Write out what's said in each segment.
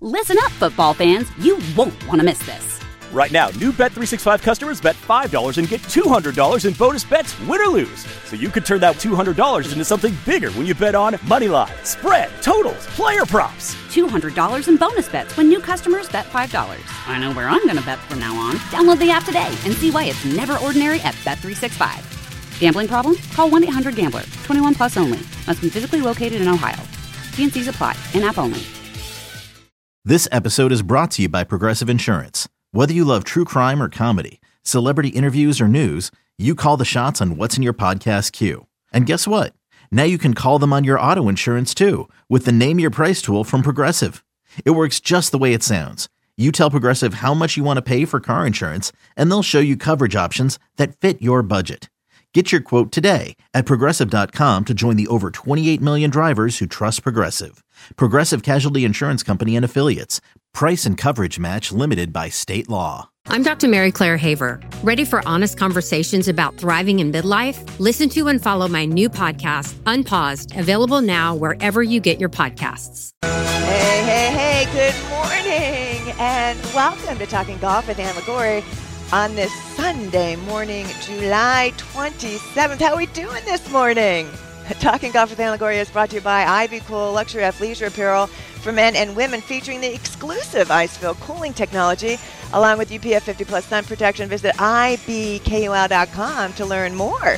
Listen up, football fans. You won't want to miss this. Right now, new Bet365 customers bet $5 and get $200 in bonus bets, win or lose. So you could turn that $200 into something bigger when you bet on money line, spread, totals, player props. $200 in bonus bets when new customers bet $5. I know where I'm going to bet from now on. Download the app today and see why it's never ordinary at Bet365. Gambling problem? Call 1-800-GAMBLER. 21 plus only. Must be physically located in Ohio. T&Cs apply. In-app only. This episode is brought to you by Progressive Insurance. Whether you love true crime or comedy, celebrity interviews or news, you call the shots on what's in your podcast queue. And guess what? Now you can call them on your auto insurance too with the Name Your Price tool from Progressive. It works just the way it sounds. You tell Progressive how much you want to pay for car insurance, and they'll show you coverage options that fit your budget. Get your quote today at Progressive.com to join the over 28 million drivers who trust Progressive. Progressive Casualty Insurance Company and Affiliates. Price and coverage match limited by state law. I'm Dr. Mary Claire Haver. Ready for honest conversations about thriving in midlife? Listen to and follow my new podcast, Unpaused, available now wherever you get your podcasts. Hey, good morning, and welcome to Talking Golf with Ann Liguori on this Sunday morning, July 27th. How are we doing this morning? Talking Golf with Ann Liguori is brought to you by Ivy Cool Luxury Athleisure Apparel for men and women, featuring the exclusive Icefield cooling technology, along with UPF 50 plus sun protection. Visit ibkul.com to learn more.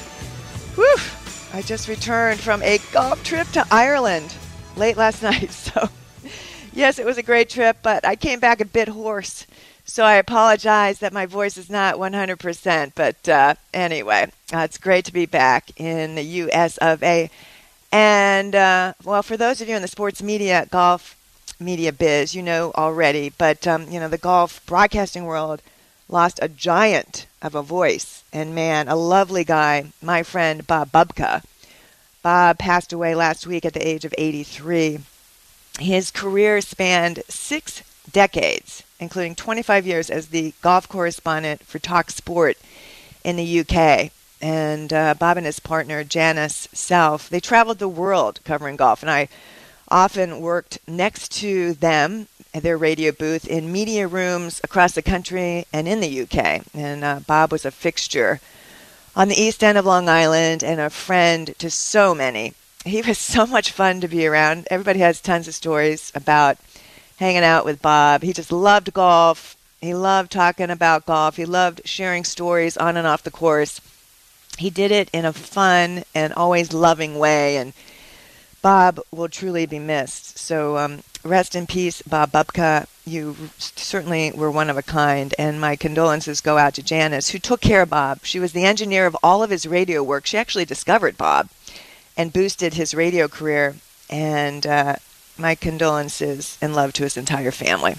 Whew! I just returned from a golf trip to Ireland late last night. So, yes, it was a great trip, but I came back a bit hoarse. So I apologize that my voice is not 100%. But anyway, it's great to be back in the U.S. of A. And, well, for those of you in the sports media, golf media biz, you know already. But, the golf broadcasting world lost a giant of a voice. And, man, a lovely guy, my friend Bob Bubka. Bob passed away last week at the age of 83. His career spanned 6 decades, including 25 years as the golf correspondent for Talk Sport in the UK. And Bob and his partner, Janice Self, they traveled the world covering golf. And I often worked next to them at their radio booth in media rooms across the country and in the UK. And Bob was a fixture on the East End of Long Island and a friend to so many. He was so much fun to be around. Everybody has tons of stories about hanging out with Bob. He just loved golf. He loved talking about golf. He loved sharing stories on and off the course. He did it in a fun and always loving way, and Bob will truly be missed. So rest in peace, Bob Bubka. You certainly were one of a kind, and my condolences go out to Janice, who took care of Bob. She was the engineer of all of his radio work. She actually discovered Bob and boosted his radio career, and my condolences and love to his entire family.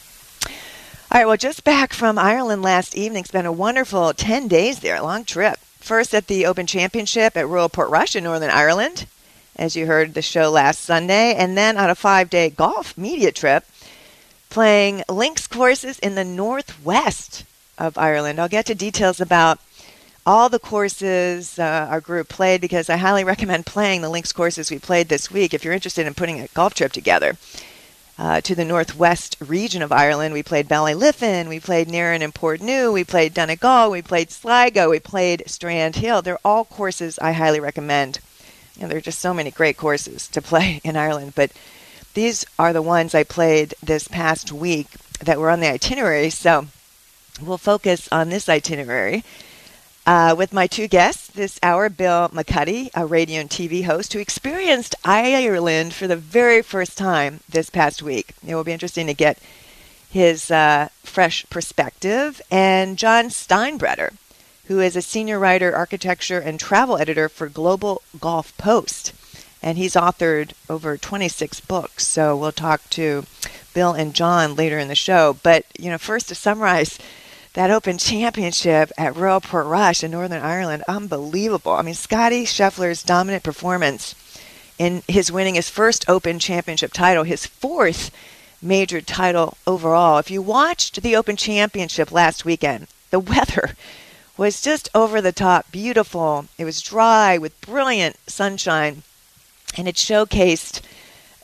All right, well, just back from Ireland last evening. Spent a wonderful 10 days there, a long trip. First at the Open Championship at Royal Portrush in Northern Ireland, as you heard the show last Sunday, and then on a 5-day golf media trip, playing links courses in the northwest of Ireland. I'll get to details about all the courses our group played, because I highly recommend playing the links courses we played this week if you're interested in putting a golf trip together. To the northwest region of Ireland, we played Ballyliffin, we played Nairn and Portneuf, we played Donegal, we played Sligo, we played Strand Hill. They're all courses I highly recommend. There are just so many great courses to play in Ireland, but these are the ones I played this past week that were on the itinerary. So we'll focus on this itinerary with my two guests this hour. Bill McCuddy, a radio and TV host who experienced Ireland for the very first time this past week. It will be interesting to get his fresh perspective. And John Steinbretter, who is a senior writer, architecture, and travel editor for Global Golf Post. And he's authored over 26 books. So we'll talk to Bill and John later in the show. But, first to summarize that Open Championship at Royal Portrush in Northern Ireland, unbelievable. I mean, Scottie Scheffler's dominant performance in his winning his first Open Championship title, his fourth major title overall. If you watched the Open Championship last weekend, the weather was just over the top beautiful. It was dry with brilliant sunshine, and it showcased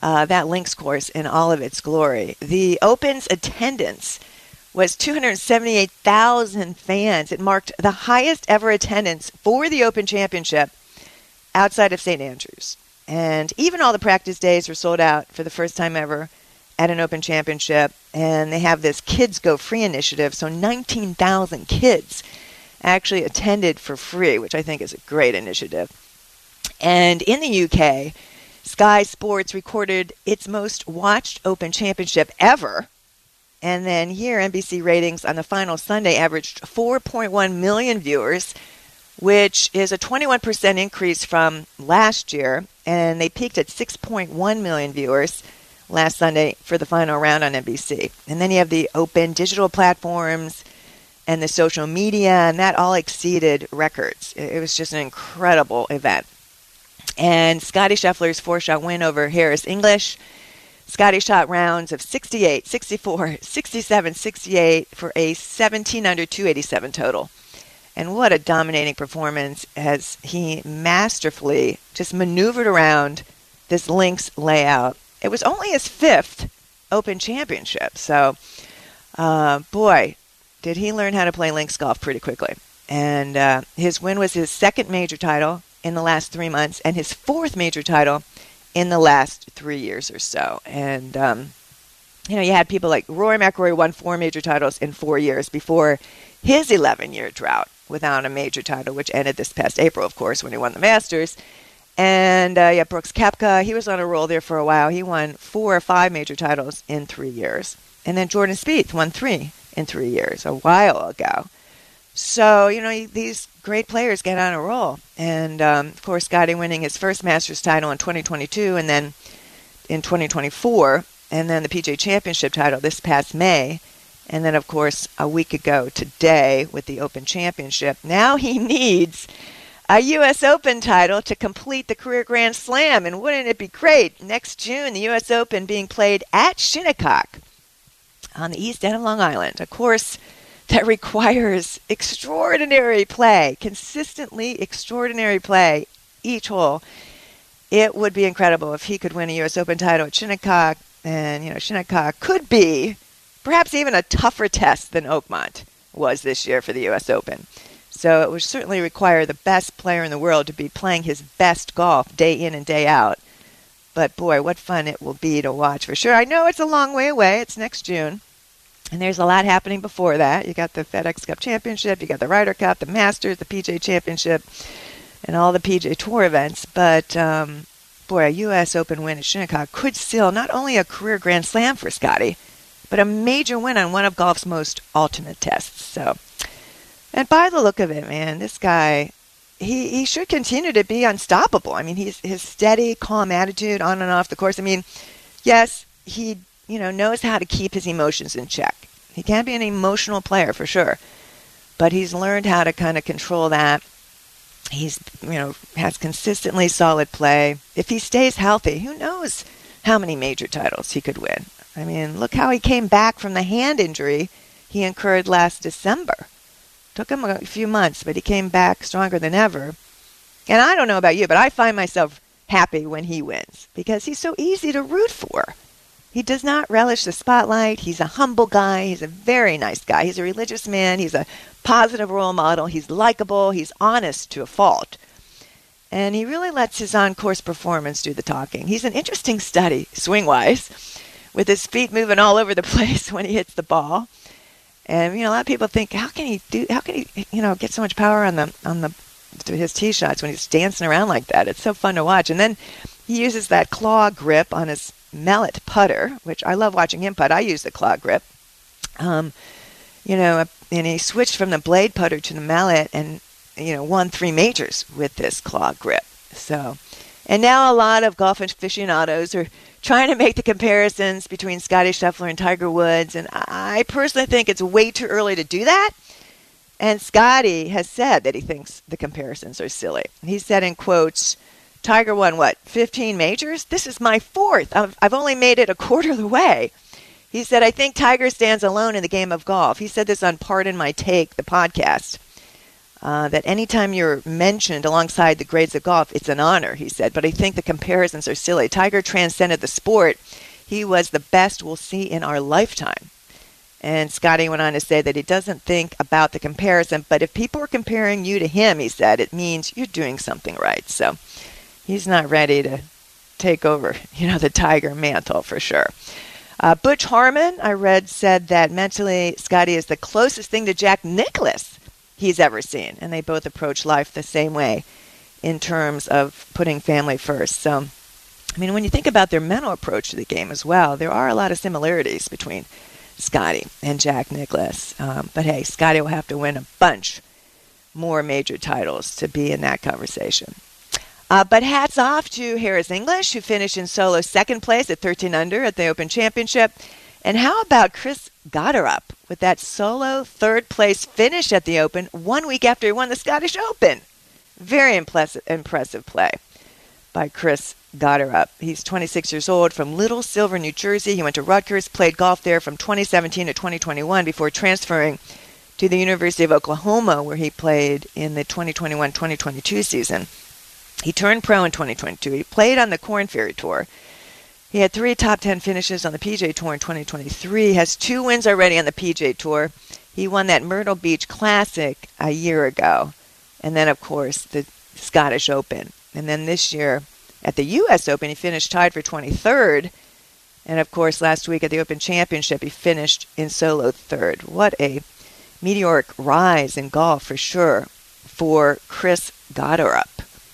that links course in all of its glory. The Open's attendance was 278,000 fans. It marked the highest ever attendance for the Open Championship outside of St. Andrews. And even all the practice days were sold out for the first time ever at an Open Championship. And they have this Kids Go Free initiative, so 19,000 kids actually attended for free, which I think is a great initiative. And in the UK, Sky Sports recorded its most watched Open Championship ever. And then here, NBC ratings on the final Sunday averaged 4.1 million viewers, which is a 21% increase from last year. And they peaked at 6.1 million viewers last Sunday for the final round on NBC. And then you have the Open digital platforms and the social media, and that all exceeded records. It was just an incredible event. And Scottie Scheffler's four-shot win over Harris English. Scottie shot rounds of 68, 64, 67, 68 for a 17 under 287 total. And what a dominating performance as he masterfully just maneuvered around this links layout. It was only his fifth Open Championship. So, boy, did he learn how to play links golf pretty quickly. And his win was his second major title in the last 3 months and his fourth major title in the last 3 years or so. And, you had people like Rory McIlroy won 4 major titles in 4 years before his 11-year drought without a major title, which ended this past April, of course, when he won the Masters. And, Brooks Koepka, he was on a roll there for a while. He won 4 or 5 major titles in 3 years. And then Jordan Spieth won 3 in 3 years, a while ago. So, these great players get on a roll. And, of course, Scottie winning his first Masters title in 2022 and then in 2024, and then the PGA Championship title this past May. And then, of course, a week ago today with the Open Championship. Now he needs a U.S. Open title to complete the career Grand Slam. And wouldn't it be great? Next June, the U.S. Open being played at Shinnecock on the east end of Long Island. Of course, that requires extraordinary play, consistently extraordinary play each hole. It would be incredible if he could win a U.S. Open title at Shinnecock. And, Shinnecock could be perhaps even a tougher test than Oakmont was this year for the U.S. Open. So it would certainly require the best player in the world to be playing his best golf day in and day out. But, boy, what fun it will be to watch for sure. I know it's a long way away. It's next June. And there's a lot happening before that. You got the FedEx Cup Championship, you got the Ryder Cup, the Masters, the PGA Championship, and all the PGA Tour events. But, boy, a U.S. Open win at Shinnecock could seal not only a career Grand Slam for Scottie, but a major win on one of golf's most ultimate tests. So, and by the look of it, man, this guy, he should continue to be unstoppable. I mean, his steady, calm attitude on and off the course. I mean, yes, he knows how to keep his emotions in check. He can be an emotional player for sure, but he's learned how to kind of control that. He's, has consistently solid play. If he stays healthy, who knows how many major titles he could win. I mean, look how he came back from the hand injury he incurred last December. Took him a few months, but he came back stronger than ever. And I don't know about you, but I find myself happy when he wins because he's so easy to root for. He does not relish the spotlight. He's a humble guy. He's a very nice guy. He's a religious man. He's a positive role model. He's likable. He's honest to a fault. And he really lets his on-course performance do the talking. He's an interesting study, swing-wise, with his feet moving all over the place when he hits the ball. And, a lot of people think, how can he get so much power on his tee shots when he's dancing around like that? It's so fun to watch. And then he uses that claw grip on his mallet putter, which I love watching him putt. I use the claw grip. And he switched from the blade putter to the mallet and, won 3 majors with this claw grip. So, and now a lot of golf aficionados are trying to make the comparisons between Scottie Scheffler and Tiger Woods, and I personally think it's way too early to do that. And Scottie has said that he thinks the comparisons are silly. He said in quotes, Tiger won, 15 majors? This is my 4th. I've only made it a quarter of the way. He said, I think Tiger stands alone in the game of golf. He said this on Pardon My Take, the podcast. that anytime you're mentioned alongside the greats of golf, it's an honor, he said. But I think the comparisons are silly. Tiger transcended the sport. He was the best we'll see in our lifetime. And Scotty went on to say that he doesn't think about the comparison, but if people are comparing you to him, he said, it means you're doing something right. So he's not ready to take over, the Tiger mantle for sure. Butch Harmon, I read, said that mentally Scotty is the closest thing to Jack Nicklaus he's ever seen. And they both approach life the same way in terms of putting family first. So, when you think about their mental approach to the game as well, there are a lot of similarities between Scotty and Jack Nicklaus. But hey, Scotty will have to win a bunch more major titles to be in that conversation. But hats off to Harris English, who finished in solo second place at 13 under at the Open Championship. And how about Chris Gotterup with that solo third place finish at the Open 1 week after he won the Scottish Open? Very impressive play by Chris Gotterup. He's 26 years old from Little Silver, New Jersey. He went to Rutgers, played golf there from 2017 to 2021 before transferring to the University of Oklahoma, where he played in the 2021-2022 season. He turned pro in 2022. He played on the Korn Ferry Tour. He had 3 top 10 finishes on the PGA Tour in 2023. He has 2 wins already on the PGA Tour. He won that Myrtle Beach Classic a year ago. And then, of course, the Scottish Open. And then this year at the U.S. Open, he finished tied for 23rd. And, of course, last week at the Open Championship, he finished in solo third. What a meteoric rise in golf for sure for Chris Gotterup.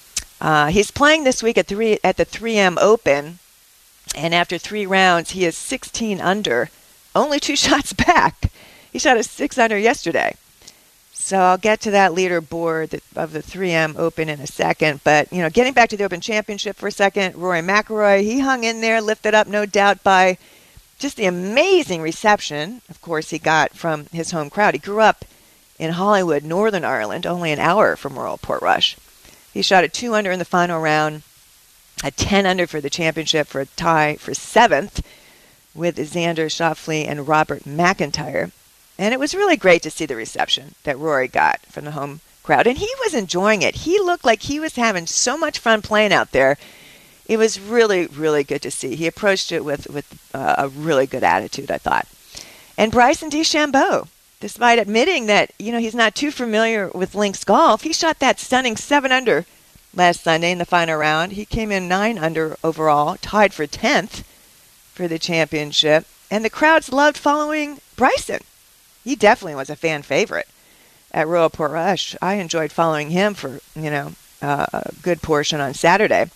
He's playing this week at the 3M Open, and after 3 rounds, he is 16 under, only 2 shots back. He shot a 6 under yesterday. So I'll get to that leaderboard of the 3M Open in a second. But, getting back to the Open Championship for a second, Rory McIlroy, he hung in there, lifted up, no doubt, by just the amazing reception, of course, he got from his home crowd. He grew up in Hollywood, Northern Ireland, only an hour from Royal Portrush. He shot a 2 under in the final round, a 10 under for the championship for a tie for 7th with Xander Schauffele and Robert McIntyre. And it was really great to see the reception that Rory got from the home crowd. And he was enjoying it. He looked like he was having so much fun playing out there. It was really, really good to see. He approached it with a really good attitude, I thought. And Bryson DeChambeau, despite admitting that, he's not too familiar with links golf, he shot that stunning 7 under last Sunday in the final round. He came in 9 under overall, tied for 10th for the championship. And the crowds loved following Bryson. He definitely was a fan favorite at Royal Portrush. I enjoyed following him for, a good portion on Saturday.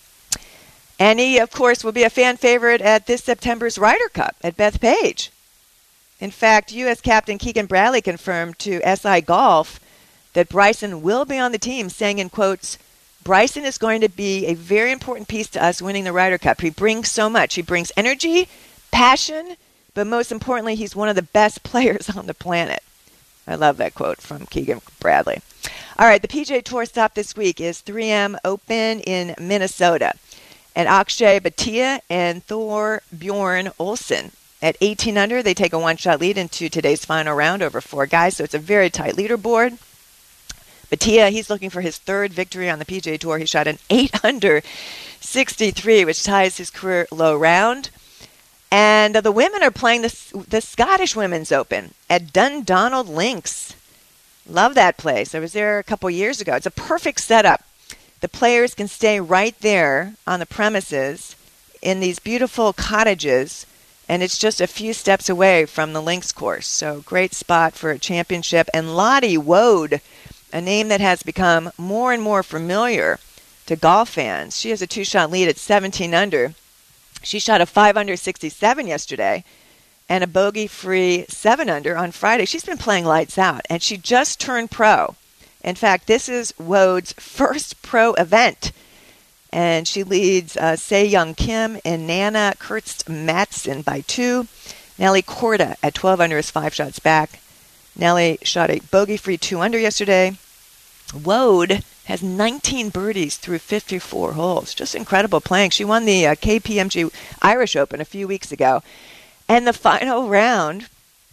And he, of course, will be a fan favorite at this September's Ryder Cup at Bethpage. In fact, U.S. Captain Keegan Bradley confirmed to SI Golf that Bryson will be on the team, saying in quotes, Bryson is going to be a very important piece to us winning the Ryder Cup. He brings so much. He brings energy, passion, but most importantly, he's one of the best players on the planet. I love that quote from Keegan Bradley. All right, the PGA Tour stop this week is 3M Open in Minnesota. And Akshay Bhatia and Thorbjorn Olsen at 18 under, they take a 1-shot lead into today's final round over 4 guys, so it's a very tight leaderboard. Bhatia, he's looking for his 3rd victory on the PGA Tour. He shot an 8 under 63, which ties his career low round. And the women are playing the Scottish Women's Open at Dundonald Links. Love that place. I was there a couple years ago. It's a perfect setup. The players can stay right there on the premises in these beautiful cottages, and it's just a few steps away from the links course. So great spot for a championship. And Lottie Wood, a name that has become more and more familiar to golf fans. She has a 2-shot lead at 17 under. She shot a 5 under 67 yesterday and a bogey-free 7 under on Friday. She's been playing lights out, and she just turned pro. In fact, this is Wode's first pro event, and she leads Se Young Kim and Nana Kurtz Matson by 2. Nelly Korda at 12 under is 5 shots back. Nelly shot a bogey-free 2 under yesterday. Wode has 19 birdies through 54 holes. Just incredible playing. She won the KPMG Irish Open a few weeks ago. And the final round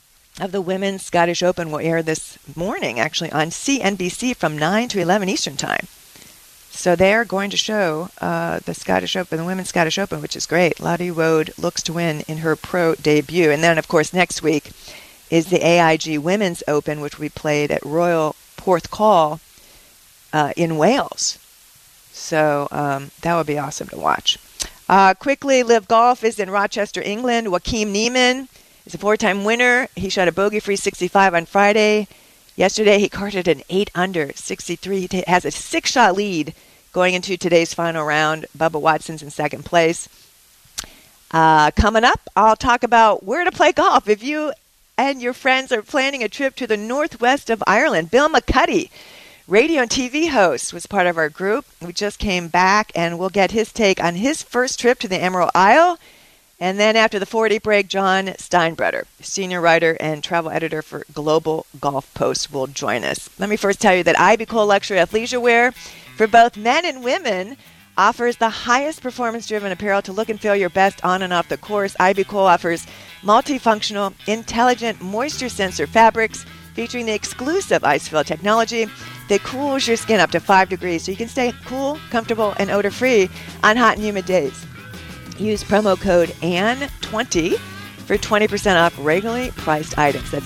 of the Women's Scottish Open will air this morning, actually, on CNBC from 9 to 11 Eastern Time. So they're going to show the Scottish Open, the Women's Scottish Open, which is great. Lottie Road looks to win in her pro debut. And then, of course, next week is the AIG Women's Open, which we played at Royal Porthcawl in Wales. So that would be awesome to watch. Quickly, Live Golf is in Rochester, England. Joaquin Niemann is a 4-time winner. He shot a bogey-free 65 on Friday. Yesterday, he carted an 8-under 63. He has a 6-shot lead going into today's final round. Bubba Watson's in second place. Coming up, I'll talk about where to play golf if you and your friends are planning a trip to the northwest of Ireland. Bill McCuddy, radio and TV host, was part of our group. We just came back, and we'll get his take on his first trip to the Emerald Isle. And then after the 4-day break, John Steinbretter, senior writer and travel editor for Global Golf Post, will join us. Let me first tell you that Ivy Cole Luxury Athleisure Wear for both men and women offers the highest performance-driven apparel to look and feel your best on and off the course. Ivy Cole offers multifunctional, intelligent moisture sensor fabrics featuring the exclusive ice-fill technology that cools your skin up to 5 degrees so you can stay cool, comfortable, and odor-free on hot and humid days. Use promo code ANN20 for 20% off regularly priced items. That's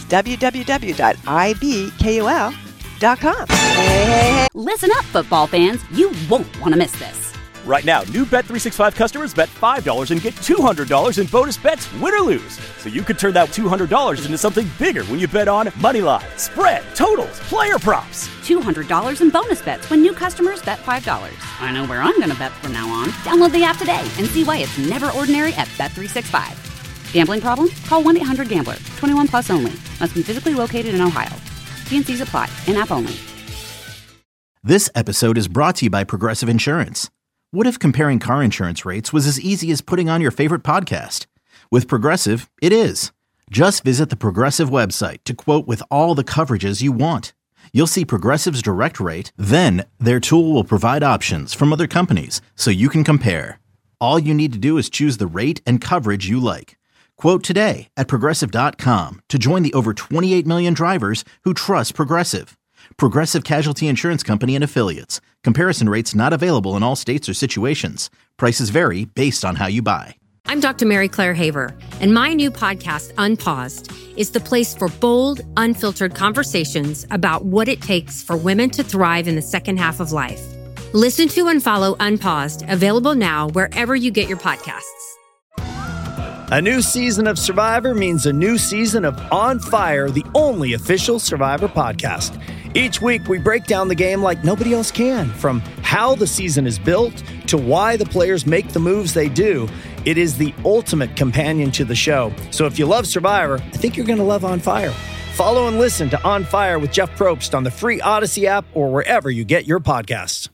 www.ibkol.com. Hey. Listen up, football fans. You won't want to miss this. Right now, new Bet365 customers bet $5 and get $200 in bonus bets, win or lose. So you could turn that $200 into something bigger when you bet on money line, spread, totals, player props. $200 in bonus bets when new customers bet $5. I know where I'm going to bet from now on. Download the app today and see why it's never ordinary at Bet365. Gambling problem? Call 1-800-GAMBLER. 21 plus only. Must be physically located in Ohio. T&Cs apply. In-app only. This episode is brought to you by Progressive Insurance. What if comparing car insurance rates was as easy as putting on your favorite podcast? With Progressive, it is. Just visit the Progressive website to quote with all the coverages you want. You'll see Progressive's direct rate, then their tool will provide options from other companies so you can compare. All you need to do is choose the rate and coverage you like. Quote today at Progressive.com to join the over 28 million drivers who trust Progressive. Progressive Casualty Insurance Company and Affiliates. Comparison rates not available in all states or situations. Prices vary based on how you buy. I'm Dr. Mary Claire Haver, and my new podcast, Unpaused, is the place for bold, unfiltered conversations about what it takes for women to thrive in the second half of life. Listen to and follow Unpaused, available now wherever you get your podcasts. A new season of Survivor means a new season of On Fire, the only official Survivor podcast. Each week, we break down the game like nobody else can, from how the season is built to why the players make the moves they do. It is the ultimate companion to the show. So if you love Survivor, I think you're going to love On Fire. Follow and listen to On Fire with Jeff Probst on the free Odyssey app or wherever you get your podcasts.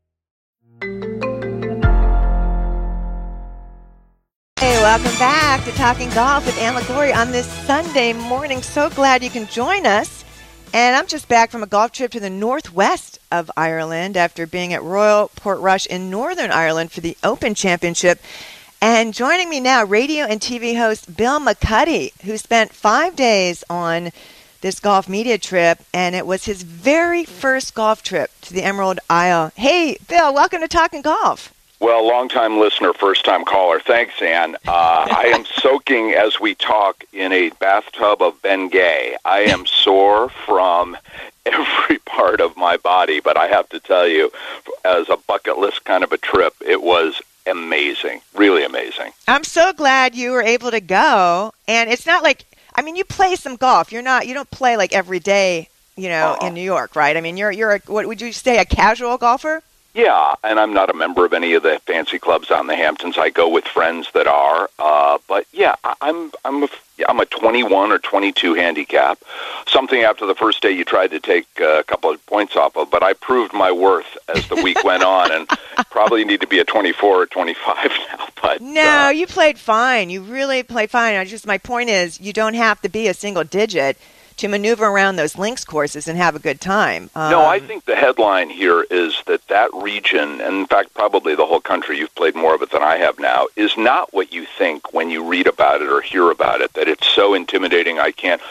Hey, welcome back to Talking Golf with Ann LaGloria on this Sunday morning. So glad you can join us. And I'm just back from a golf trip to the northwest of Ireland after being at Royal Portrush in Northern Ireland for the Open Championship. And joining me now, radio and TV host Bill McCuddy, who spent 5 days on this golf media trip, and it was his very first golf trip to the Emerald Isle. Hey, Bill, welcome to Talking Golf. Well, long-time listener, first-time caller. Thanks, Ann. I am soaking as we talk in a bathtub of Bengay. I am sore from every part of my body, but I have to tell you, as a bucket list kind of a trip, it was amazing, really amazing. I'm so glad you were able to go, and it's not like, I mean, you play some golf. You don't play like every day, in New York, right? I mean, you're a, what would you say, a casual golfer? Yeah, and I'm not a member of any of the fancy clubs on the Hamptons. I go with friends that are. But yeah, I'm a 21 or 22 handicap. Something after the first day you tried to take a couple of points off of, but I proved my worth as the week went on, and probably need to be a 24 or 25 now. But no, you played fine. You really played fine. My point is, you don't have to be a single digit to maneuver around those links courses and have a good time. No, I think the headline here is that region, and in fact probably the whole country, you've played more of it than I have now, is not what you think when you read about it or hear about it, that it's so intimidating.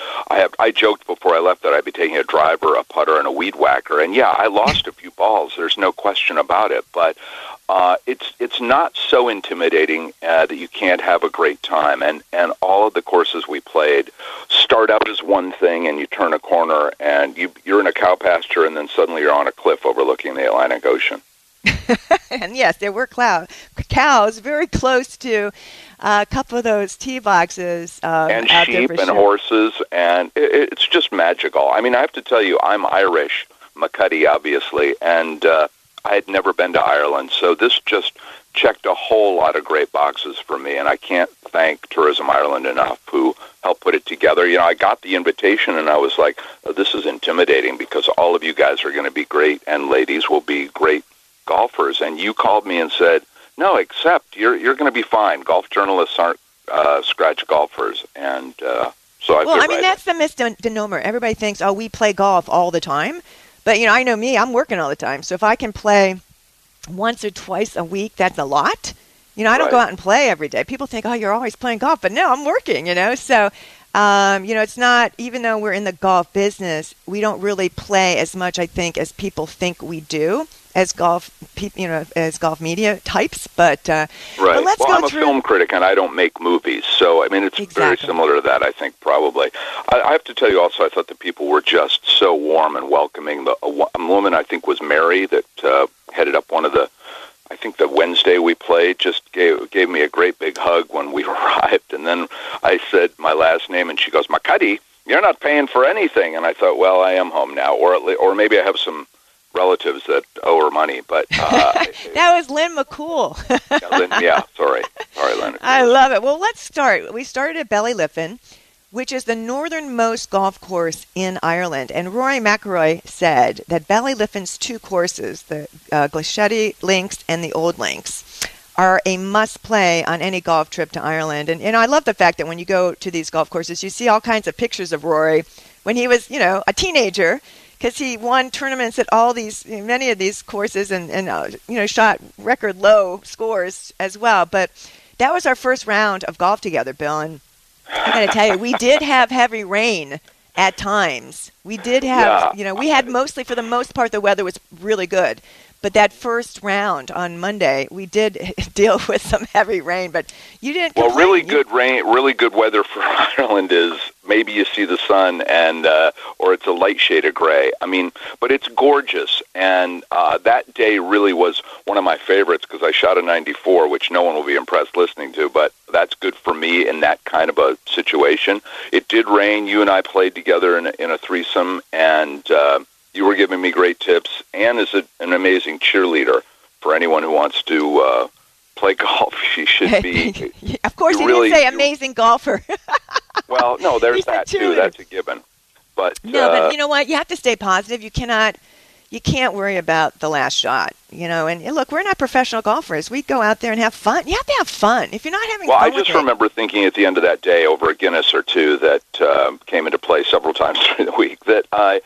I joked before I left that I'd be taking a driver, a putter, and a weed whacker, and yeah, I lost a few balls. There's no question about it, but it's not so intimidating that you can't have a great time. And all of the courses we played start out as one thing, and you turn a corner, and you're in a cow pasture, and then suddenly you're on a cliff overlooking the Atlantic Ocean. And yes, there were cows very close to a couple of those tee boxes. And sheep and horses, and it's just magical. I mean, I have to tell you, I'm Irish, McCuddy, obviously, and I had never been to Ireland, so this just checked a whole lot of great boxes for me, and I can't thank Tourism Ireland enough, who helped put it together. You know, I got the invitation, and I was like, oh, this is intimidating because all of you guys are going to be great, and ladies will be great golfers. And you called me and said, no, except you're going to be fine. Golf journalists aren't scratch golfers, and so I Well, I mean, that's the misnomer. Everybody thinks, oh, we play golf all the time. But, you know, I know me, I'm working all the time. So if I can play once or twice a week, that's a lot. You know, I don't go out and play every day. People think, oh, you're always playing golf. But no, I'm working, you know. So, you know, it's not, even though we're in the golf business, we don't really play as much, I think, as people think we do as golf, you know, as golf media types. But, right. But let's well, go I'm a film critic, and I don't make movies. So, I mean, it's very similar to that, I think, probably. I have to tell you also, I thought the people were just so warm and welcoming. A woman, I think, was Mary, that headed up one of the, I think the Wednesday we played, just gave me a great big hug when we arrived. And then I said my last name, and she goes, McCuddy, you're not paying for anything. And I thought, well, I am home now. Or maybe I have some relatives that owe her money, but that was Lynn McCool. Sorry, Lynn. I love it. Well, let's start. We started at Ballyliffin, which is the northernmost golf course in Ireland. And Rory McIlroy said that Ballyliffin's two courses, the Glashedy Links and the Old Links, are a must-play on any golf trip to Ireland. And I love the fact that when you go to these golf courses, you see all kinds of pictures of Rory when he was, you know, a teenager, because he won tournaments at many of these courses and you know, shot record low scores as well. But that was our first round of golf together, Bill. And I got to tell you, we did have heavy rain at times. We did have, you know, we had mostly, for the most part, the weather was really good. But that first round on Monday, we did deal with some heavy rain, but you didn't complain. Well, really good rain, really good weather for Ireland is maybe you see the sun and or it's a light shade of gray. I mean, but it's gorgeous, and that day really was one of my favorites because I shot a 94, which no one will be impressed listening to, but that's good for me in that kind of a situation. It did rain. You and I played together in a threesome, and you were giving me great tips. Anne is an amazing cheerleader for anyone who wants to play golf. She should be. Of course, you really didn't say amazing golfer. Well, no, there's that too. That's a given. But no, but you know what? You have to stay positive. You can't worry about the last shot. You know, and look, we're not professional golfers. We go out there and have fun. You have to have fun. If you're not having fun, I just remember thinking at the end of that day over a Guinness or two that came into play several times during the week that I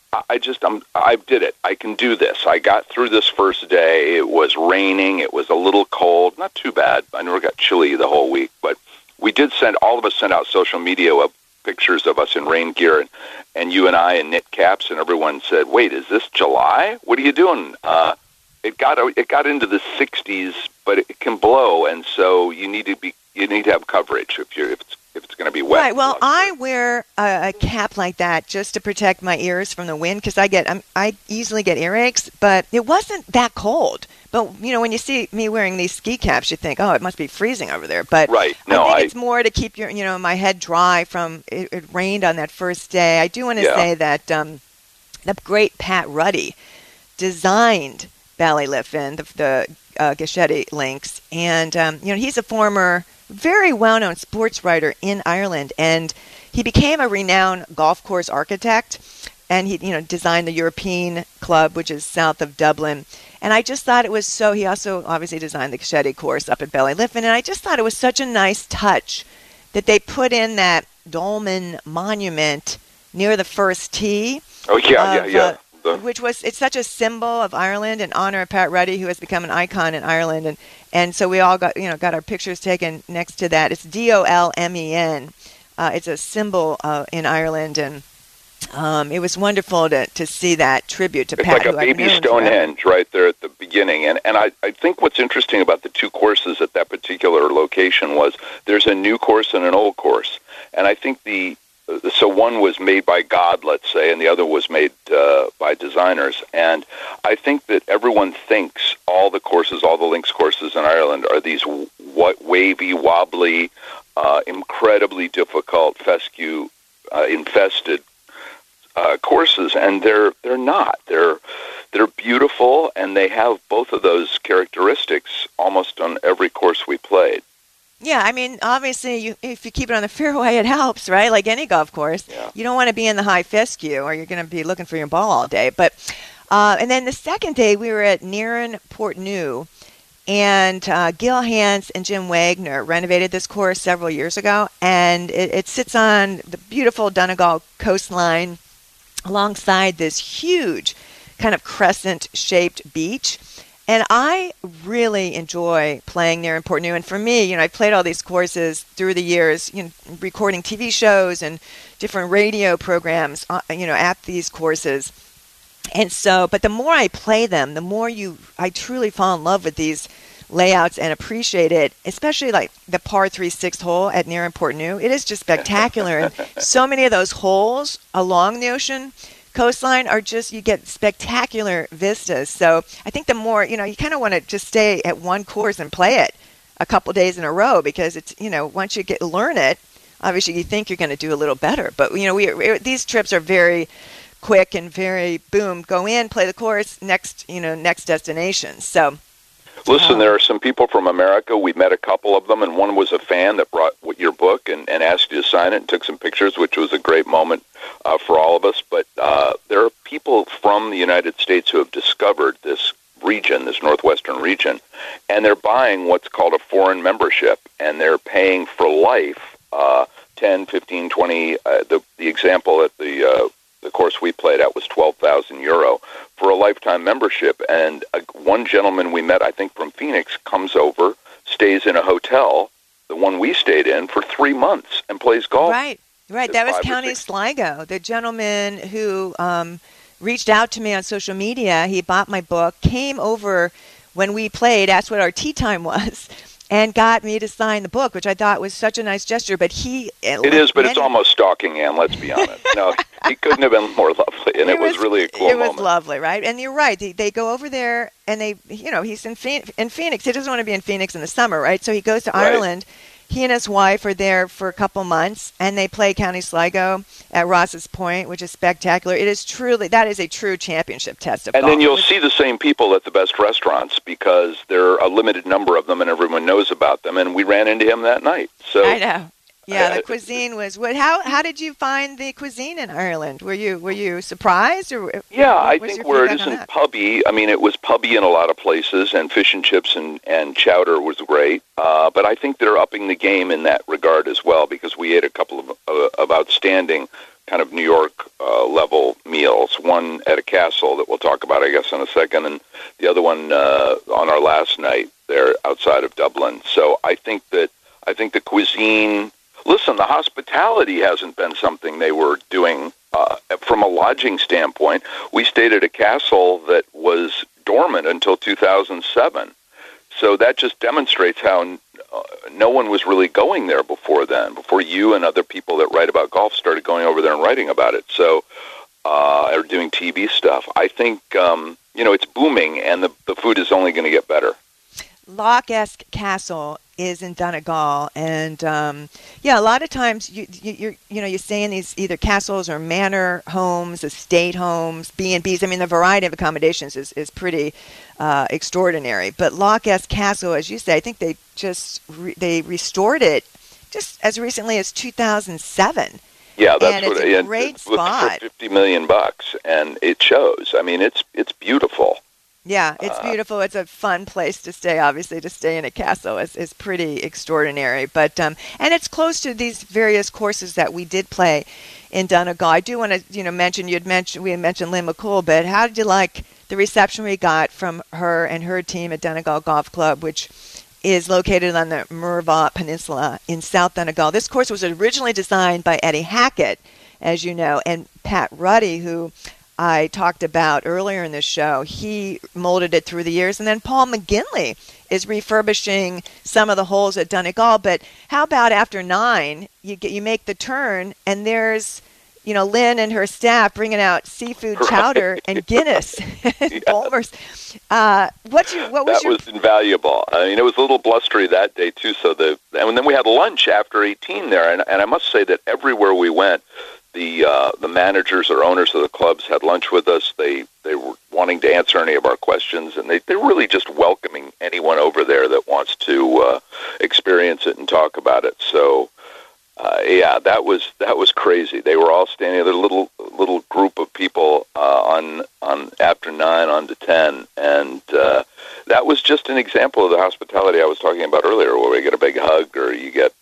did it. I can do this. I got through this first day. It was raining. It was a little cold. Not too bad. I never got chilly the whole week, but we did all of us sent out social media pictures of us in rain gear and you and I in knit caps, and everyone said, wait, is this July? What are you doing? It got into the 60s, but it can blow, and so you need to have coverage if it's going to be wet. Right. Well, I wear a cap like that just to protect my ears from the wind because I easily get earaches. But it wasn't that cold. But you know, when you see me wearing these ski caps, you think, oh, it must be freezing over there. But right. No, I think it's more to keep my head dry from it rained on that first day. I do want to say that the great Pat Ruddy designed Ballyliffin, the Glashedy Links, and he's a former very well-known sports writer in Ireland, and he became a renowned golf course architect, and he designed the European Club, which is south of Dublin. And I just thought it was he also obviously designed the Glashedy course up at Ballyliffin, and I just thought it was such a nice touch that they put in that dolmen monument near the first tee. Oh, yeah. It's such a symbol of Ireland in honor of Pat Ruddy, who has become an icon in Ireland. And so we all got our pictures taken next to that. It's Dolmen. It's a symbol in Ireland, and it was wonderful to see that tribute to Pat. It's like a baby Stonehenge right there at the beginning. And I think what's interesting about the two courses at that particular location was there's a new course and an old course. And I think so one was made by God, let's say, and the other was made by designers. And I think that everyone thinks all the links courses in Ireland are these wavy, wobbly, incredibly difficult, fescue infested courses, and they're not. They're beautiful, and they have both of those characteristics almost on every course we played. Yeah, I mean, obviously, if you keep it on the fairway, it helps, right? Like any golf course. Yeah. You don't want to be in the high fescue, or you're going to be looking for your ball all day. But and then the second day, we were at Nearin-Portneuf, and Gil Hanse and Jim Wagner renovated this course several years ago, and it sits on the beautiful Donegal coastline alongside this huge kind of crescent-shaped beach. And I really enjoy playing Nearin-Portneuf. And for me, I've played all these courses through the years, recording TV shows and different radio programs, at these courses. And so, but the more I play them, the more I truly fall in love with these layouts and appreciate it, especially like the par 3 6th hole at Nearin-Portneuf. It is just spectacular. And so many of those holes along the ocean coastline are just, you get spectacular vistas. So I think the more, you kind of want to just stay at one course and play it a couple days in a row, because it's, once you learn it, obviously you think you're going to do a little better. But, these trips are very quick and very boom, go in, play the course, next destination. So listen, there are some people from America. We met a couple of them, and one was a fan that brought your book and asked you to sign it and took some pictures, which was a great moment for all of us. But there are people from the United States who have discovered this region, this northwestern region, and they're buying what's called a foreign membership, and they're paying for life 10, 15, 20. The example at the course we played at was €12,000 for a lifetime membership. And one gentleman we met, I think from Phoenix, comes over, stays in a hotel, the one we stayed in, for 3 months and plays golf. Right. That was County Sligo. The gentleman who reached out to me on social media, he bought my book, came over when we played, asked what our tee time was, and got me to sign the book, which I thought was such a nice gesture. But it's almost stalking, Ann, let's be honest. No, he couldn't have been more lovely, and it was really a cool moment. It was lovely, right? And you're right. They go over there, and he's in Phoenix. He doesn't want to be in Phoenix in the summer, right? So he goes to Ireland. He and his wife are there for a couple months, and they play County Sligo at Ross's Point, which is spectacular. That is a true championship test of golf. And then you'll see the same people at the best restaurants, because there are a limited number of them, and everyone knows about them. And we ran into him that night. So I know. Yeah, the cuisine was. How did you find the cuisine in Ireland? Were you surprised, or? Yeah, I think where it isn't pubby. I mean, it was pubby in a lot of places, and fish and chips and chowder was great. But I think they're upping the game in that regard as well, because we ate a couple of outstanding kind of New York level meals. One at a castle that we'll talk about, I guess, in a second, and the other one on our last night there outside of Dublin. So I think the cuisine. Listen, the hospitality hasn't been something they were doing from a lodging standpoint. We stayed at a castle that was dormant until 2007. So that just demonstrates how no one was really going there before then, before you and other people that write about golf started going over there and writing about it. So, or doing TV stuff. I think, it's booming, and the food is only going to get better. Loch Esk Castle is in Donegal, and a lot of times you stay in these either castles or manor homes, estate homes, B&Bs. I mean, the variety of accommodations is pretty extraordinary. But Loch Esk Castle, as you say, I think they just they restored it just as recently as 2007. Yeah, that's and it's a great spot for $50 million, and it shows. I mean, it's beautiful. Yeah, it's beautiful. It's a fun place to stay. Obviously, to stay in a castle is pretty extraordinary. But and it's close to these various courses that we did play in Donegal. I do want to mention we had mentioned Lynn McCool, but how did you like the reception we got from her and her team at Donegal Golf Club, which is located on the Mervaux Peninsula in South Donegal? This course was originally designed by Eddie Hackett, as you know, and Pat Ruddy, who I talked about earlier in this show. He molded it through the years. And then Paul McGinley is refurbishing some of the holes at Donegal. But how about after 9, you make the turn, and there's Lynn and her staff bringing out seafood chowder and Guinness and Bulmers. What was that was invaluable. I mean, it was a little blustery that day too. And then we had lunch after 18 there, and I must say that everywhere we went, the managers or owners of the clubs had lunch with us. They were wanting to answer any of our questions, and they're really just welcoming anyone over there that wants to experience it and talk about it. So, that was crazy. They were all standing there, a little group of people on after 9 on to 10, and that was just an example of the hospitality I was talking about earlier, where we get a big hug or you get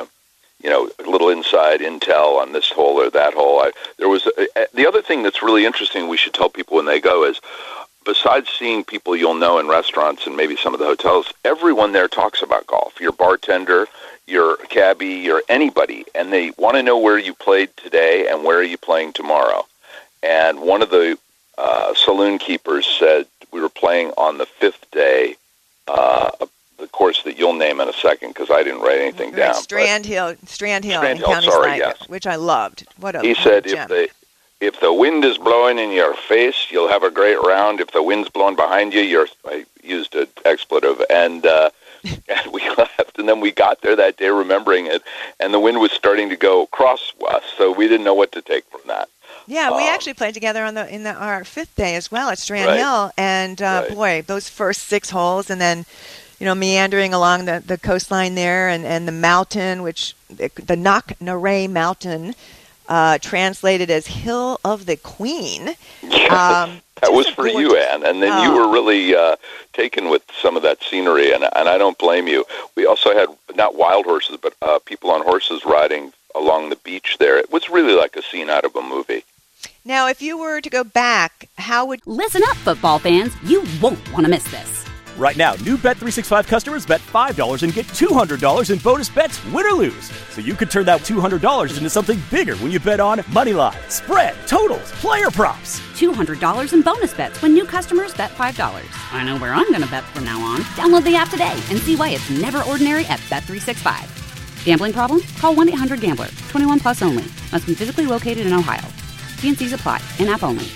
a little inside intel on this hole or that hole. The other thing that's really interesting we should tell people when they go is, besides seeing people you'll know in restaurants and maybe some of the hotels, everyone there talks about golf. Your bartender, your cabbie, your anybody, and they want to know where you played today and where are you playing tomorrow. And one of the saloon keepers said we were playing on the 5th day, the course that you'll name in a second because I didn't write anything down. Strand Hill in County Sligo, yes. Which I loved. He said if the wind is blowing in your face, you'll have a great round. If the wind's blowing behind you, I used an expletive, and and we left. And then we got there that day remembering it, and the wind was starting to go across us, so we didn't know what to take from that. Yeah, we actually played together on our 5th day as well at Strand Hill, and boy, those first 6 holes, and then meandering along the coastline there, and the mountain, which the Knocknarea Mountain, translated as Hill of the Queen. That was for you, Ann, and then you were really taken with some of that scenery, and I don't blame you. We also had not wild horses, but people on horses riding along the beach there. It was really like a scene out of a movie. Now, if you were to go back, how would... Listen up, football fans. You won't want to miss this. Right now, new Bet365 customers bet $5 and get $200 in bonus bets, win or lose. So you could turn that $200 into something bigger when you bet on moneyline, spread, totals, player props. $200 in bonus bets when new customers bet $5. I know where I'm going to bet from now on. Download the app today and see why it's never ordinary at Bet365. Gambling problem? Call 1-800-GAMBLER. 21 plus only. Must be physically located in Ohio. T&Cs apply. In-app only.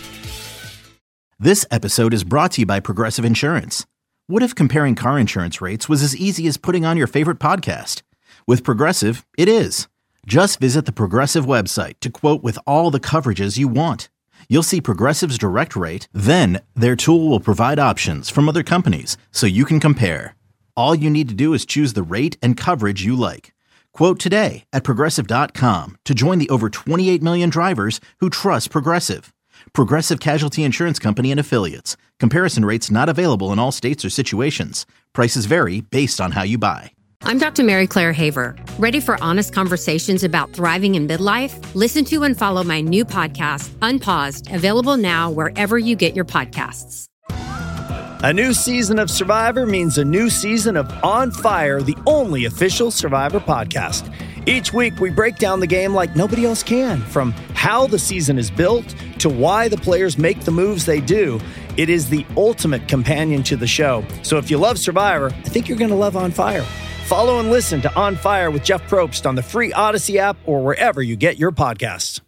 This episode is brought to you by Progressive Insurance. What if comparing car insurance rates was as easy as putting on your favorite podcast? With Progressive, it is. Just visit the Progressive website to quote with all the coverages you want. You'll see Progressive's direct rate, then their tool will provide options from other companies so you can compare. All you need to do is choose the rate and coverage you like. Quote today at Progressive.com to join the over 28 million drivers who trust Progressive. Progressive Casualty Insurance Company and Affiliates. Comparison rates not available in all states or situations. Prices vary based on how you buy. I'm Dr. Mary Claire Haver. Ready for honest conversations about thriving in midlife? Listen to and follow my new podcast, Unpaused, available now wherever you get your podcasts. A new season of Survivor means a new season of On Fire, the only official Survivor podcast. Each week, we break down the game like nobody else can, from how the season is built to why the players make the moves they do. It is the ultimate companion to the show. So if you love Survivor, I think you're going to love On Fire. Follow and listen to On Fire with Jeff Probst on the free Odyssey app or wherever you get your podcasts.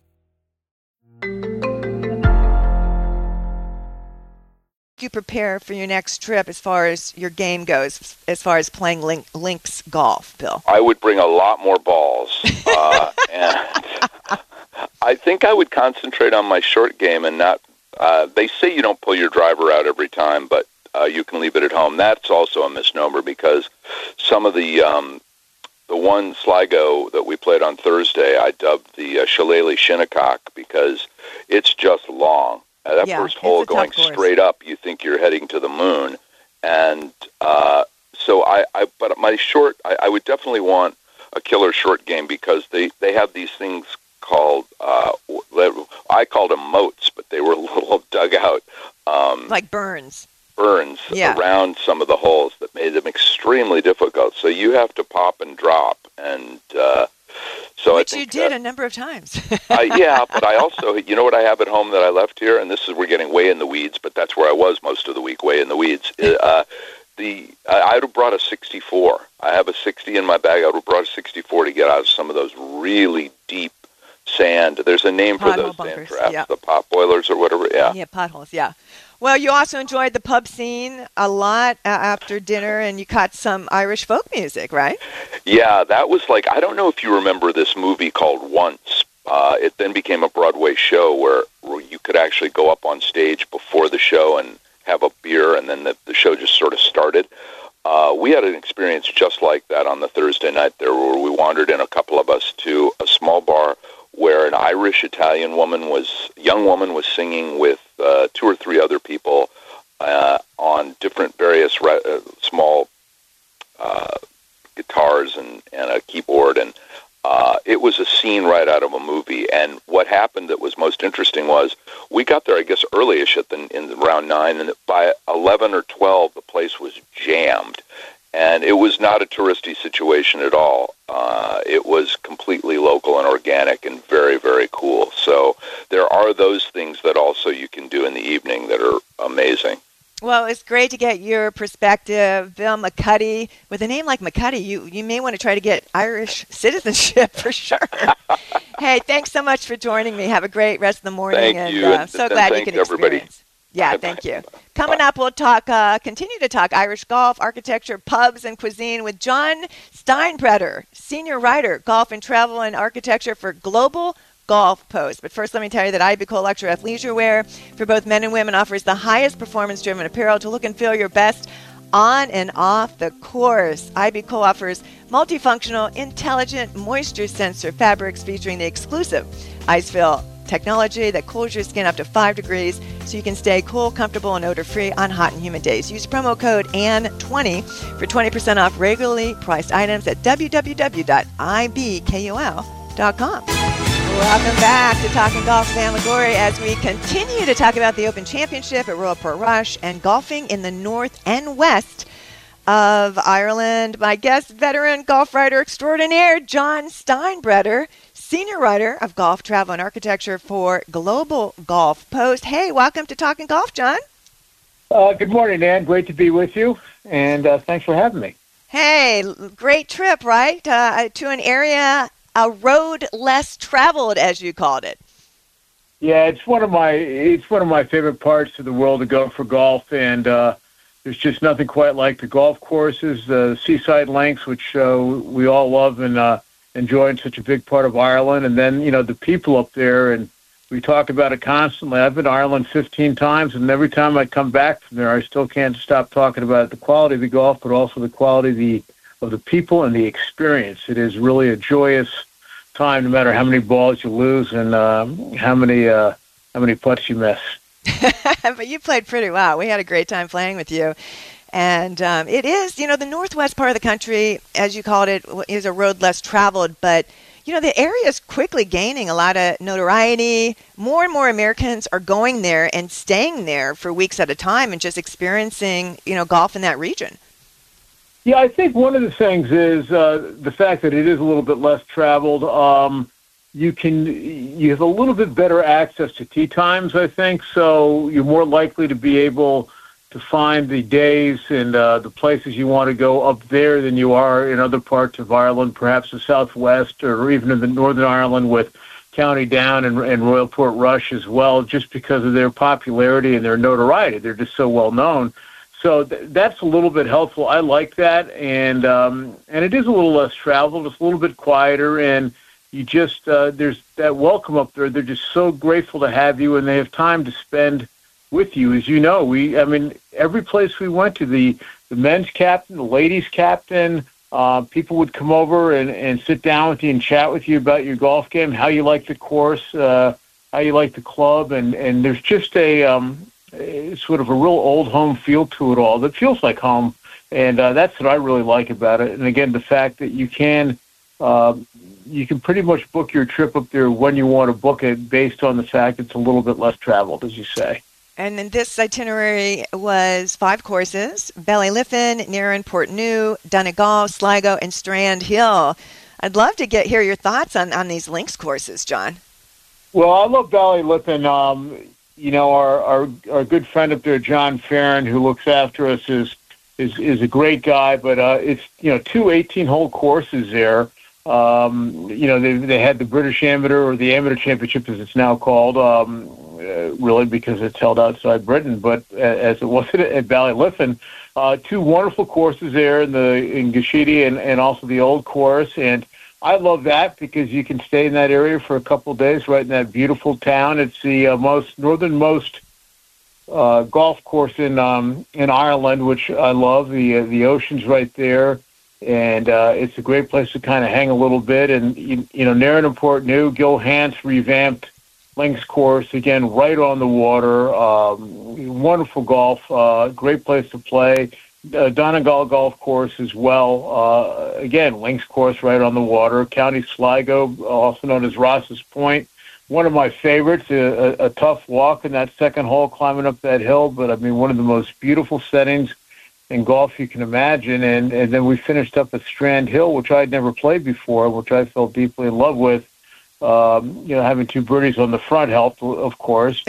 You prepare for your next trip as far as your game goes, as far as playing links golf, Bill? I would bring a lot more balls. And I think I would concentrate on my short game and not, they say you don't pull your driver out every time, but you can leave it at home. That's also a misnomer because some of the one Sligo that we played on Thursday, I dubbed the Shillelagh Shinnecock because it's just long. That first hole going straight up, you think you're heading to the moon. And but my short, I would definitely want a killer short game because they have these things called, I called them moats, but they were little dugout. Like burns around some of the holes that made them extremely difficult. So you have to pop and drop. And which you did a number of times. Yeah, but I also, you know what I have at home that I left here? And we're getting way in the weeds, but that's where I was most of the week, way in the weeds. I would have brought a 64. I have a 60 in my bag. I would have brought a 64 to get out of some of those really deep sand. There's a name for those sand traps, the pot boilers or whatever. Yeah, potholes, yeah. Well, you also enjoyed the pub scene a lot after dinner, and you caught some Irish folk music, right? Yeah, that was I don't know if you remember this movie called Once. It then became a Broadway show where you could actually go up on stage before the show and have a beer, and then the show just sort of started. We had an experience just like that on the Thursday night there, where we wandered in, a couple of us, to a small bar where an Irish-Italian young woman was singing with 2 or 3 other people on different various small guitars and a keyboard, and it was a scene right out of a movie. And what happened that was most interesting was we got there, I guess, early-ish in around 9, and by 11 or 12, the place was jammed. And it was not a touristy situation at all. It was completely local and organic and very, very cool. So there are those things that also you can do in the evening that are amazing. Well, it's great to get your perspective. Bill McCuddy, with a name like McCuddy, you may want to try to get Irish citizenship for sure. Hey, thanks so much for joining me. Have a great rest of the morning. Thank you. And so glad you can experience. Everybody. Yeah, thank you. Coming up, we'll continue to talk Irish golf, architecture, pubs, and cuisine with John Steinbretter, senior writer, golf and travel and architecture for Global Golf Post. But first, let me tell you that IB Cole Lecture Athleisure Wear for both men and women offers the highest performance-driven apparel to look and feel your best on and off the course. IB Cole offers multifunctional, intelligent moisture sensor fabrics featuring the exclusive IceFill technology that cools your skin up to 5 degrees so you can stay cool, comfortable, and odor-free on hot and humid days. Use promo code ANN20 for 20% off regularly priced items at www.ibkol.com. Welcome back to Talking Golf with Ann Liguori as we continue to talk about the Open Championship at Royal Portrush and golfing in the north and west of Ireland. My guest, veteran golf writer extraordinaire, John Steinbretter, senior writer of golf, travel, and architecture for Global Golf Post. Hey, welcome to Talking Golf, John. Good morning, Ann. Great to be with you, and thanks for having me. Hey, great trip, right? To an area, a road less traveled, as you called it. Yeah, it's one of my favorite parts of the world to go for golf, and there's just nothing quite like the golf courses, the seaside links, which we all love and enjoy in such a big part of Ireland, and then the people up there, and we talk about it constantly. I've been to Ireland 15 times, and every time I come back from there, I still can't stop talking about the quality of the golf, but also the quality of the people and the experience. It is really a joyous time, no matter how many balls you lose and how many putts you miss. But you played pretty well. We had a great time playing with you. And it is, the northwest part of the country, as you called it, is a road less traveled. But, the area is quickly gaining a lot of notoriety. More and more Americans are going there and staying there for weeks at a time and just experiencing, golf in that region. Yeah, I think one of the things is the fact that it is a little bit less traveled. You have a little bit better access to tee times, I think, so you're more likely to be able to find the days and the places you want to go up there than you are in other parts of Ireland, perhaps the southwest or even in the Northern Ireland with County Down and Royal Portrush as well, just because of their popularity and their notoriety. They're just so well known. So that's a little bit helpful. I like that, and it is a little less traveled. It's a little bit quieter, and you just there's that welcome up there. They're just so grateful to have you, and they have time to spend with you. As you know, every place we went to, the men's captain, the ladies' captain, people would come over and sit down with you and chat with you about your golf game, how you like the course. how you like the club, and there's just a sort of a real old home feel to it all that feels like home, and that's what I really like about it. And again, the fact that you can pretty much book your trip up there when you want to book it based on the fact it's a little bit less traveled, as you say. And then this itinerary was 5 courses: Ballyliffin, Nairn, Portneuf, Donegal, Sligo, and Strand Hill. I'd love to hear your thoughts on these links courses, John. Well, I love Ballyliffin. Our good friend up there, John Farron, who looks after us, is a great guy. But it's 2 18-hole courses there. They had the British Amateur, or the Amateur Championship as it's now called, really because it's held outside Britain, but as it was at Ballyliffin, 2 wonderful courses there in Gashidi and also the Old Course. And I love that because you can stay in that area for a couple of days right in that beautiful town. It's the northernmost golf course in Ireland, which I love. The ocean's right there. And it's a great place to kind of hang a little bit. And, Nairn and Portneuf, Gil Hance revamped links course, again, right on the water. Wonderful golf, great place to play. Donegal Golf Course as well. Again, links course right on the water. County Sligo, also known as Ross's Point. One of my favorites, a tough walk in that second hole, climbing up that hill. But, one of the most beautiful settings in golf you can imagine. And then we finished up at Strand Hill, which I'd never played before, which I fell deeply in love with. Having 2 birdies on the front helped, of course.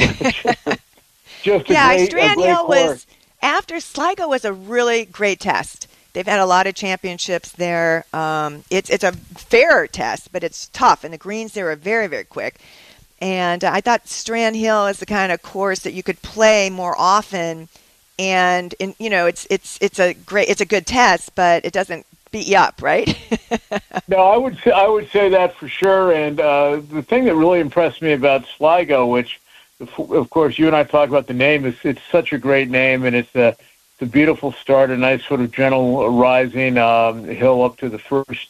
Just Strand Hill was, after Sligo, was a really great test. They've had a lot of championships there. It's a fair test, but it's tough, and the greens there are very, very quick. And I thought Strand Hill is the kind of course that you could play more often. And it's a good test, but it doesn't beat you up, right? No, I would say that for sure. And the thing that really impressed me about Sligo, which of course you and I talked about the name, it's such a great name, and it's a beautiful start, a nice sort of gentle rising hill up to the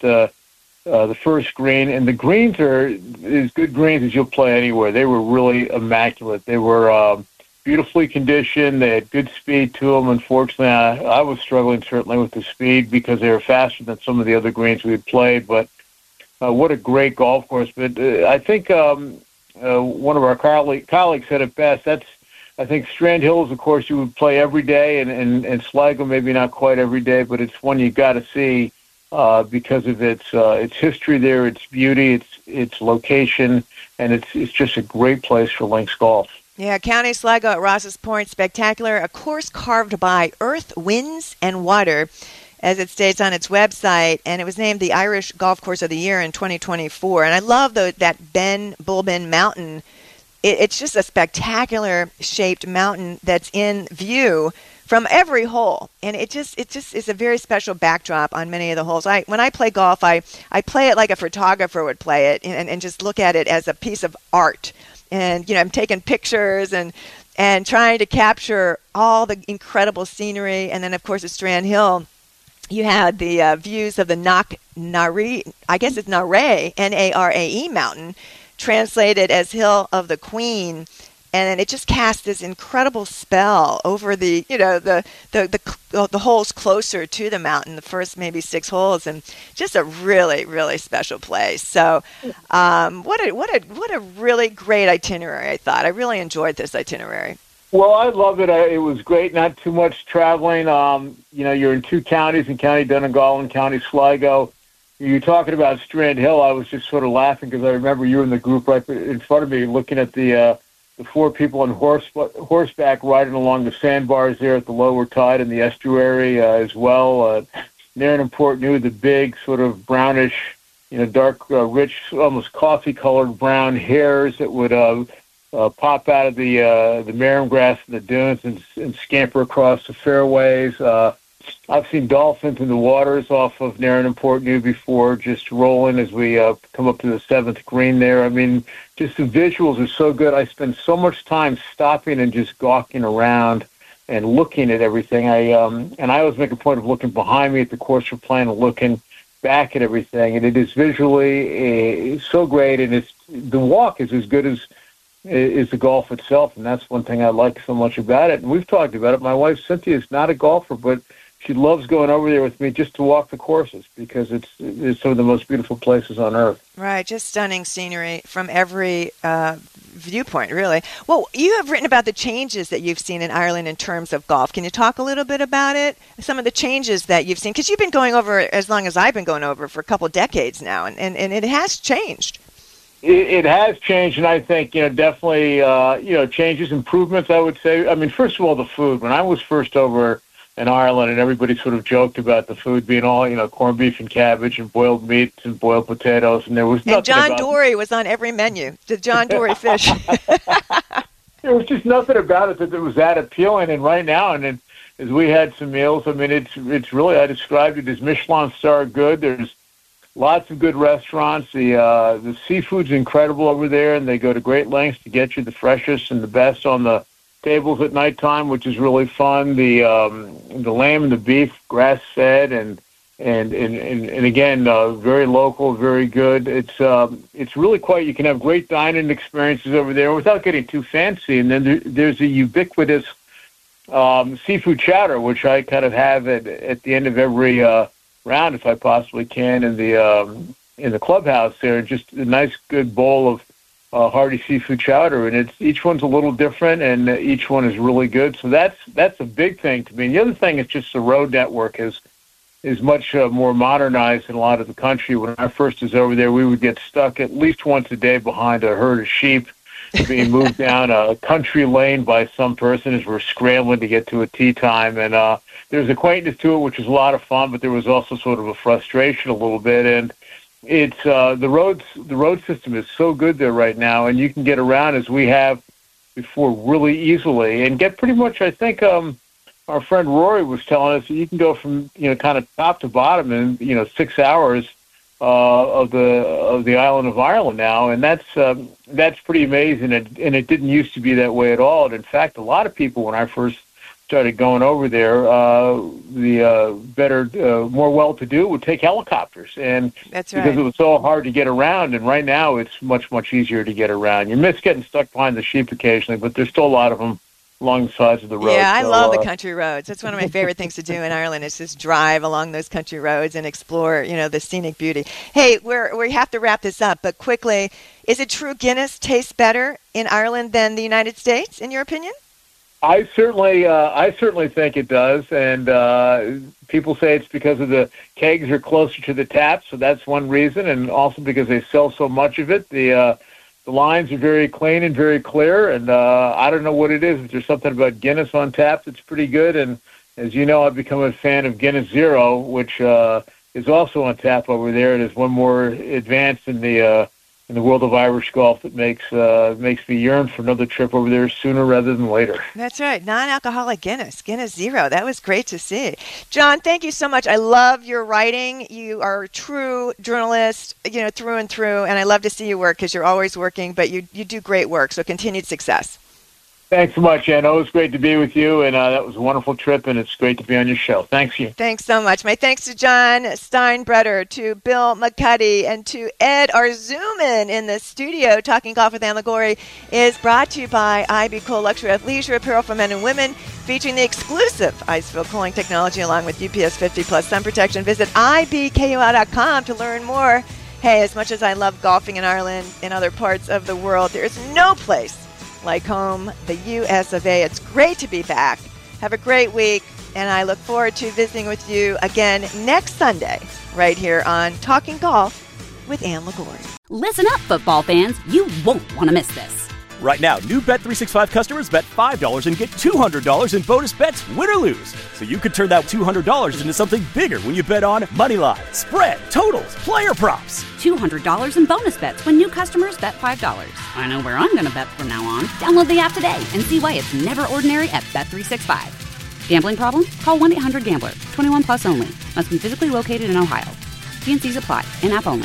first green, and the greens are as good greens as you'll play anywhere. They were really immaculate. They were beautifully conditioned. They had good speed to them. Unfortunately, I was struggling certainly with the speed because they were faster than some of the other greens we had played. But what a great golf course. But I think one of our colleagues said it best. I think Strand Hill is a course you would play every day, and Sligo maybe not quite every day, but it's one you got to see because of its history there, its beauty, its location, and it's just a great place for links golf. Yeah, County Sligo at Ross's Point, spectacular. A course carved by earth, winds, and water, as it states on its website, and it was named the Irish Golf Course of the Year in 2024. And I love that Bullbin Mountain. It's just a spectacular shaped mountain that's in view from every hole, and it just is a very special backdrop on many of the holes. When I play golf, I play it like a photographer would play it, and just look at it as a piece of art. And, I'm taking pictures and trying to capture all the incredible scenery. And then, of course, at Strand Hill, you had the views of the Nare, I guess it's Nare, Narae mountain, translated as Hill of the Queen. And it just cast this incredible spell over the holes closer to the mountain, the first maybe 6 holes, and just a really, really special place. So, what a really great itinerary! I thought I really enjoyed this itinerary. Well, I love it. It was great. Not too much traveling. You're in 2 counties, in County Donegal and County Sligo. You're talking about Strand Hill. I was just sort of laughing because I remember you in the group right in front of me, looking at the 4 people on horseback riding along the sandbars there at the lower tide in the estuary as well. Nairn and Portneuf, the big sort of brownish, dark, rich, almost coffee-colored brown hairs that would pop out of the marram grass in the dunes and scamper across the fairways. I've seen dolphins in the waters off of Nairn and Portneuf before, just rolling as we come up to the 7th green there. Just the visuals are so good. I spend so much time stopping and just gawking around and looking at everything. I always make a point of looking behind me at the course we're playing and looking back at everything. And it is visually so great, and the walk is as good as is the golf itself, and that's one thing I like so much about it. And we've talked about it. My wife Cynthia is not a golfer, but she loves going over there with me just to walk the courses because it's some of the most beautiful places on earth. Right, just stunning scenery from every viewpoint, really. Well, you have written about the changes that you've seen in Ireland in terms of golf. Can you talk a little bit about it? Some of the changes that you've seen, because you've been going over as long as I've been going over for a couple of decades now, and it has changed. It has changed, and I think, definitely, changes, improvements, I would say. I mean, first of all, the food. When I was first over in Ireland, and everybody sort of joked about the food being all, corned beef and cabbage and boiled meats and boiled potatoes, and there was nothing. And John Dory was on every menu. The John Dory fish. There was just nothing about it that was that appealing. And right now, and as we had some meals, I mean, it's really, I described it as Michelin star good. There's lots of good restaurants. The seafood's incredible over there, and they go to great lengths to get you the freshest and the best on the tables at nighttime, which is really fun. The lamb and the beef, grass fed, and again, very local, very good. It's really quite. You can have great dining experiences over there without getting too fancy. And then there's a ubiquitous seafood chowder, which I kind of have at the end of every round, if I possibly can, in the clubhouse there. Just a nice, good bowl of hearty seafood chowder, and each one's a little different, and each one is really good. So that's a big thing to me. And the other thing is just the road network is much more modernized in a lot of the country. When I first was over there, we would get stuck at least once a day behind a herd of sheep being moved down a country lane by some person as we're scrambling to get to a tee time. And there's a quaintness to it, which was a lot of fun, but there was also sort of a frustration a little bit. And it's the road system is so good there right now, and you can get around as we have before really easily, and get pretty much. I think our friend Rory was telling us that you can go from kind of top to bottom in 6 hours of the island of Ireland now, and that's pretty amazing. And it didn't used to be that way at all. And in fact, a lot of people when I first started going over there, the better, more well-to-do would take helicopters, and that's right, because it was so hard to get around. And right now, it's much, much easier to get around. You miss getting stuck behind the sheep occasionally, but there's still a lot of them along the sides of the road. Yeah, I love the country roads. That's one of my favorite things to do in Ireland is just drive along those country roads and explore, the scenic beauty. Hey, we have to wrap this up, but quickly, is it true Guinness tastes better in Ireland than the United States, in your opinion? I certainly think it does, and people say it's because of the kegs are closer to the taps, so that's one reason, and also because they sell so much of it. The lines are very clean and very clear, and I don't know what it is. There's something about Guinness on tap that's pretty good, and as you know, I've become a fan of Guinness Zero, which is also on tap over there, and is one more advanced in the world of Irish golf that makes me yearn for another trip over there sooner rather than later. That's right. Non-alcoholic Guinness Zero. That was great to see. John, thank you so much. I love your writing. You are a true journalist, through and through, and I love to see you work because you're always working, but you do great work, so continued success. Thanks so much, Ann. Always great to be with you, and that was a wonderful trip, and it's great to be on your show. Thanks you. Thanks so much. My thanks to John Steinbretter, to Bill McCuddy, and to Ed Arzuman in the studio. Talking Golf with Ann Liguori is brought to you by IB Cole Luxury Athleisure Apparel for men and women, featuring the exclusive Iceville cooling technology along with UPS 50 plus sun protection. Visit ibkui.com to learn more. Hey, as much as I love golfing in Ireland and other parts of the world, there is no place like home, the U.S. of A. It's great to be back. Have a great week, and I look forward to visiting with you again next Sunday right here on Talking Golf with Ann Liguori. Listen up, football fans. You won't want to miss this. Right now, new Bet365 customers bet $5 and get $200 in bonus bets, win or lose. So you could turn that $200 into something bigger when you bet on money line, spread, totals, player props. $200 in bonus bets when new customers bet $5. I know where I'm going to bet from now on. Download the app today and see why it's never ordinary at Bet365. Gambling problem? Call 1-800-GAMBLER. 21 plus only. Must be physically located in Ohio. T&Cs apply. In-app only.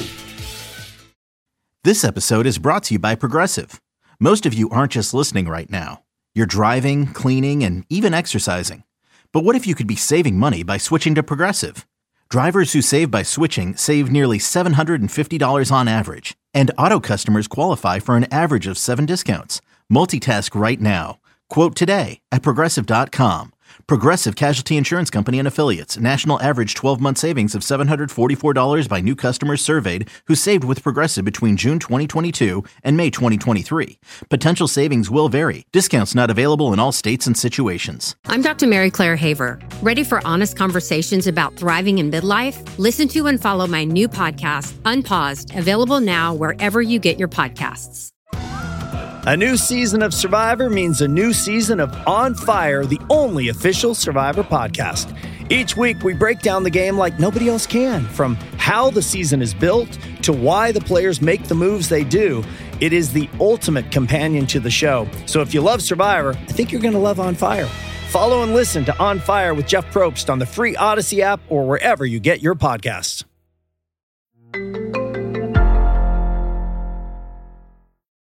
This episode is brought to you by Progressive. Most of you aren't just listening right now. You're driving, cleaning, and even exercising. But what if you could be saving money by switching to Progressive? Drivers who save by switching save nearly $750 on average. And auto customers qualify for an average of 7 discounts, Multitask right now. Quote today at Progressive.com. Progressive Casualty Insurance Company and Affiliates. National average 12-month savings of $744 by new customers surveyed who saved with Progressive between June 2022 and May 2023. Potential savings will vary. Discounts not available in all states and situations. I'm Dr. Mary Claire Haver. Ready for honest conversations about thriving in midlife? Listen to and follow my new podcast, Unpaused, available now wherever you get your podcasts. A new season of Survivor means a new season of On Fire, the only official Survivor podcast. Each week, we break down the game like nobody else can, from how the season is built to why the players make the moves they do. It is the ultimate companion to the show. So if you love Survivor, I think you're going to love On Fire. Follow and listen to On Fire with Jeff Probst on the free Odyssey app or wherever you get your podcasts.